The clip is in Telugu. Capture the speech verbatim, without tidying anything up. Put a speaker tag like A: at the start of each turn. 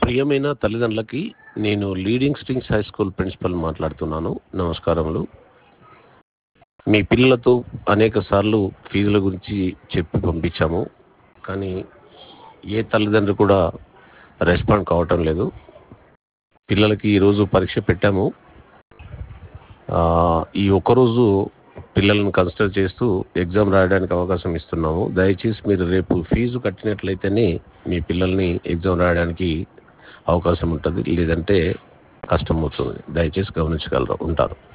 A: ప్రియమైన తల్లిదండ్రులకి నేను leading strings high school principal మాట్లాడుతున్నాను. నమస్కారములు. మీ పిల్లలతో అనేక సార్లు ఫీజుల గురించి చెప్పి పంపించాము, కానీ ఏ తల్లిదండ్రులు కూడా రెస్పాండ్ కావటం లేదు. పిల్లలకి ఈరోజు పరీక్ష పెట్టాము. ఆ, ఈ ఒక్కరోజు పిల్లలను కన్సిడర్ చేస్తూ ఎగ్జామ్ రాయడానికి అవకాశం ఇస్తున్నాము. దయచేసి మీరు రేపు ఫీజు కట్టినట్లయితేనే మీ పిల్లల్ని ఎగ్జామ్ రాయడానికి అవకాశం ఉంటుంది, లేదంటే కష్టం అవుతుంది. దయచేసి గమనించగలరు ఉంటారు.